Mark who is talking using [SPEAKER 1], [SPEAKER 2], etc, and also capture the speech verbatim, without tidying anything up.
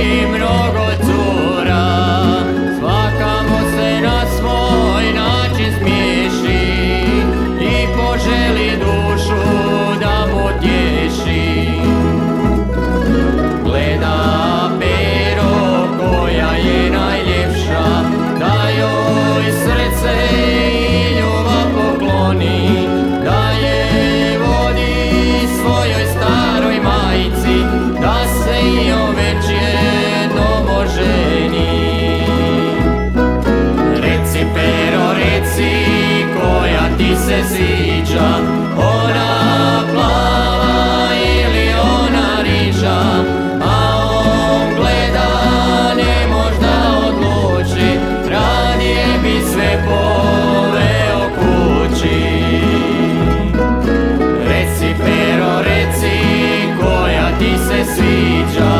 [SPEAKER 1] mnogo cura, svaka mu se na svoj način smiješi i poželi dušu da mu tješi. Gleda pero koja je najljepša, da joj srce i ljubav pokloni, da je vodi svojoj staroj majci, da se i on već jednom oženi. Reci pero, reci koja ti se sviđa, ona plava ili ona riža, a on gleda, ne možda odluči, radije bi sve poveo kući. Reci pero, reci koja ti se sviđa,